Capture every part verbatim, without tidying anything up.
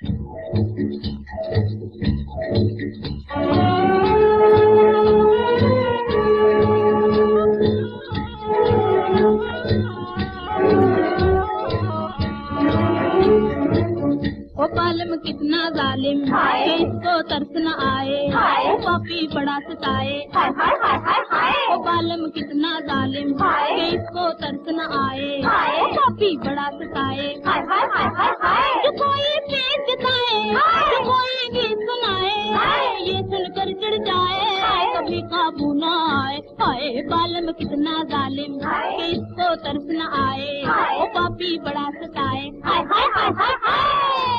ओ बालम कितना जालिम कि इसको तरस न आए, ओ पापी बड़ा सताए। ओ बालम कितना जालिम कि इसको तरस न आए, ओ पापी बड़ा सताए। जो कोई प्रेम जताए, जो कोई गीत सुनाए, ये सुनकर चिढ़ जाए कभी काबू न आए। हाय बालम कितना जालिम कि इसको तरस न आए, ओ पापी बड़ा सताए। हाय हाय हाय हाय हाय।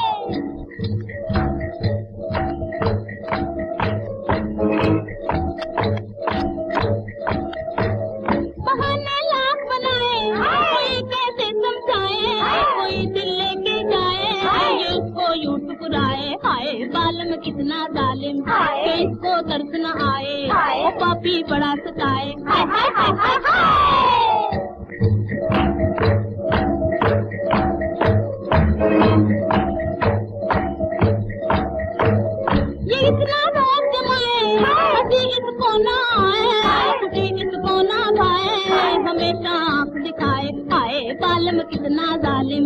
बहाने लाख बनाए, कोई कैसे समझाए, कोई दिल लेके जाए, ये उसको यूं ठुकराए। हाय बालम कितना जालिम कि इसको तरस न आए, ओ पापी बड़ा सताए। हाय हाय हाय हाय हाय। ये इतना रोक जमाए, हंसी इसको ना आए, खुशी इसको ना खाए, हमेशा आँख दिखाए। हाय बालम कितना जालिम।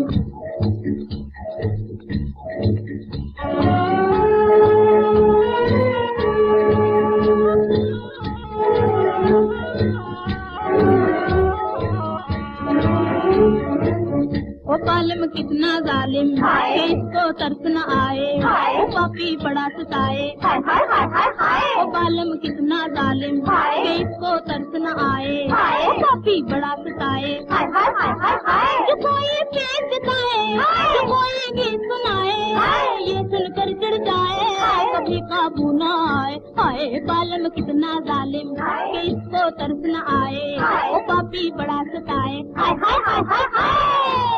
ओ बालम कितना जालिम कि इसको तरस न आए, ओ पापी बड़ा सताए। ओ बालम कितना जालिम कि इसको तरस न आए, ओ पापी बड़ा सताए। जो कोई प्रेम जताए, जो कोई गीत सुनाए, ये सुनकर चिढ़ जाए कभी काबू न आए। हाय बालम कितना जालिम कि इसको तरस न आए, ओ पापी बड़ा सताए। हाय हाय हाय हाय हाय।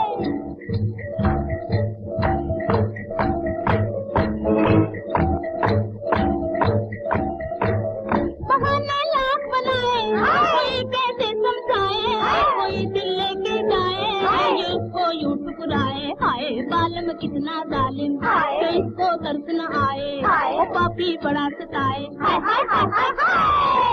बहाने लाख बनाए, कोई कैसे समझाए, कोई दिल लेके जाए, ये उसको यूं ठुकराए। हाय बालम कितना जालिम कि इसको तरस न आए, ओ पापी बड़ा सताए। हाय हाय हाय हाय हाय।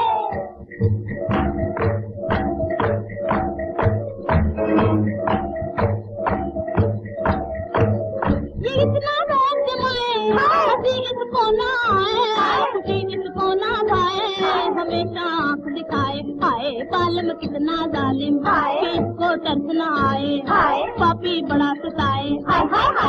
ये इतना रोक जमाए, हंसी इसको ना आए, खुशी इसको ना खाए, हमेशा आँख दिखाए। हाय बालम कितना जालिम कि इसको तरस न आए, पापी बड़ा सताए। हाय हाय।